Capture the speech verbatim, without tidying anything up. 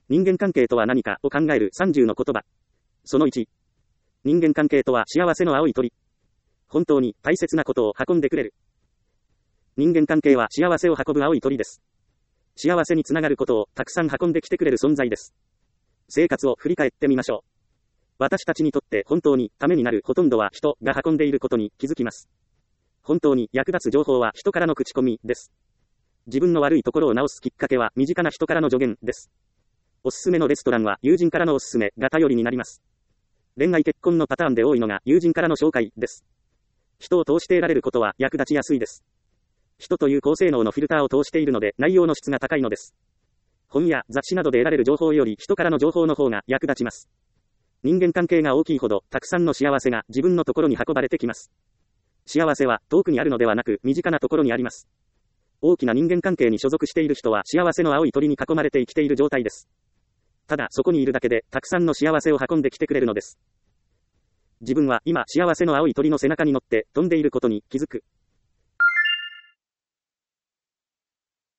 人間関係とは何かを考えるさんじゅうの言葉。そのいち。人間関係とは幸せの青い鳥。本当に大切なことを運んでくれる。人間関係は幸せを運ぶ青い鳥です。幸せにつながることをたくさん運んできてくれる存在です。生活を振り返ってみましょう。私たちにとって本当にためになるほとんどは人が運んでいることに気づきます。本当に役立つ情報は人からの口コミです。自分の悪いところを直すきっかけは身近な人からの助言です。おすすめのレストランは友人からのおすすめが頼りになります。恋愛結婚のパターンで多いのが友人からの紹介です。人を通して得られることは役立ちやすいです。人という高性能のフィルターを通しているので内容の質が高いのです。本や雑誌などで得られる情報より人からの情報の方が役立ちます。人間関係が大きいほどたくさんの幸せが自分のところに運ばれてきます。幸せは遠くにあるのではなく身近なところにあります。大きな人間関係に所属している人は幸せの青い鳥に囲まれて生きている状態です。ただそこにいるだけでたくさんの幸せを運んできてくれるのです。自分は今幸せの青い鳥の背中に乗って飛んでいることに気づく。